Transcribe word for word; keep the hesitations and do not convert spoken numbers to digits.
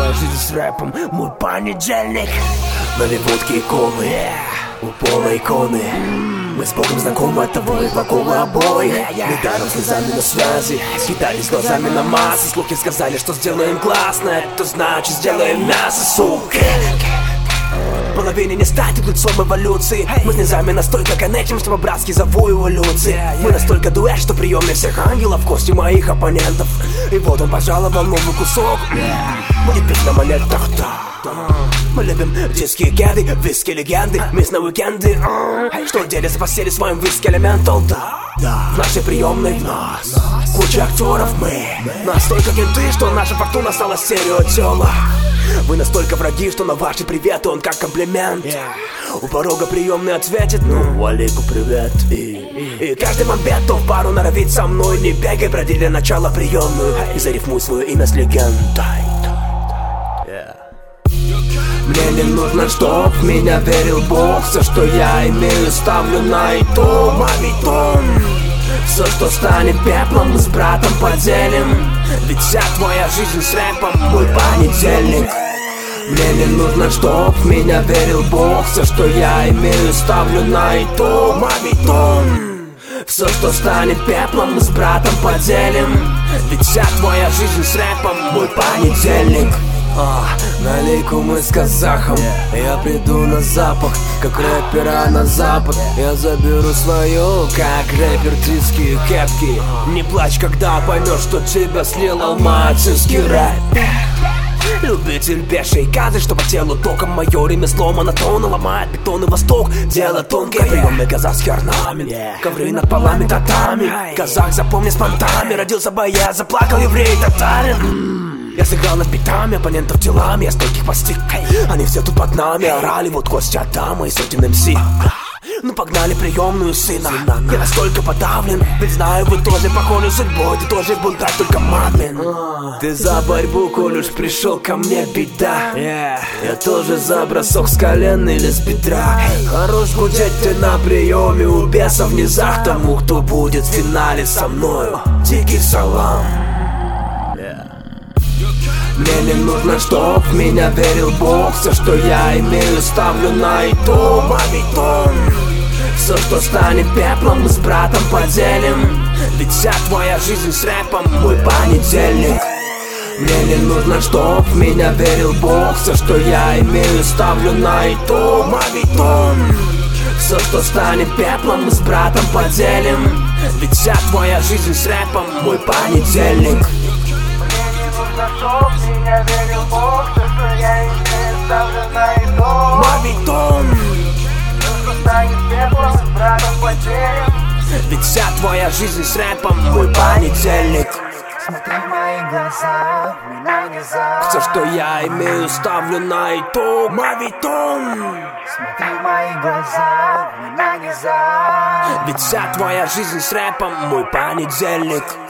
твоя жизнь с рэпом мой понедельник. Голливудки иконы, у пола иконы. Мы с Богом знакомы, от того и плохого обои. Недаром слезами на связи, скитались глазами на массы. Слухи сказали, что сделаем классно, это значит сделаем мясо, сука. Половине не стать лицом эволюции. Мы с низами настолько коннектим, что по-братски зову эволюции. Мы настолько дуэт, что приемный всех ангелов, кости моих оппонентов. И вот он пожаловал новый кусок. Будет пить на монетах, да. Мы любим диски, кеды, виски, легенды. Мисс на уикенды, что делится постели своим виски элементал, да. В нашей приемной нас куча актеров, мы настолько кенты, что наша фортуна стала стереотела. Вы настолько враги, что на ваши приветы он как комплимент. У порога приемный ответит: ну, алейку, привет. И, и каждый момент то в пару норовит со мной. Не бегай, бродили начало приемную и зарифмуй свое имя с легендой. Мне не нужно, чтоб в меня верил Бог. Все, что я имею, ставлю на итог. Мавитон. Все, что станет пеплом, мы с братом поделим. Ведь вся твоя жизнь с рэпом мой понедельник. Мне не нужно, чтоб в меня верил Бог. Все, что я имею, ставлю на итог. Мавитон. Все, что станет пеплом, мы с братом поделим. Ведь вся твоя жизнь с рэпом мой понедельник. А, налейку мы с казахом, я приду на запах, как рэпера на запад. Я заберу свое, как рэпер, диски и кепки. Не плачь, когда поймешь, что тебя слил алматинский рэп. Любитель пешей казы, что по телу током. Мое ремесло монотонно ломает бетон и восток. Дело тонкое, приемный казахский орнамент. Ковры над полами татами. Казах, запомни, с понтами. Родился боец, заплакал еврей, татарин. Я сыграл над битами, оппонентов телами, я стольких постиг. Они все тут под нами орали, вот Костя Адама и сотен эм си. Ну погнали приемную сына. Я настолько подавлен, ведь знаю, вы тоже похожи судьбой. Ты тоже бунтарь, только мамин. Ты за борьбу, коль уж пришел ко мне, беда. Я тоже за бросок с колена или с бедра. Хорош гудеть ты на приеме у беса в низах. Тому, кто будет в финале со мною, дикий салам. Мне не нужно, чтоб в меня верил Бог. Все, что я имею, ставлю на итог. Мавитон. Все, что станет пеплом, мы с братом поделим. Ведь вся твоя жизнь с рэпом мой понедельник. Мне не нужно, чтоб в меня верил Бог. Все, что я имею, ставлю на итог. Мавитон. Все, что станет пеплом, мы с братом поделим. Ведь вся твоя жизнь с рэпом мой понедельник. Чтоб в меня верил Бог, все, что я имею, ставлю на итог. Мавитон. Все, что станет пеплом, с братом поделим. Ведь вся твоя жизнь с рэпом мой понедельник. Смотри в мои глаза, меня не за. Все, что я имею, ставлю на итог. Мавитон. Смотри в мои глаза, меня не за. Ведь вся твоя жизнь с рэпом мой понедельник.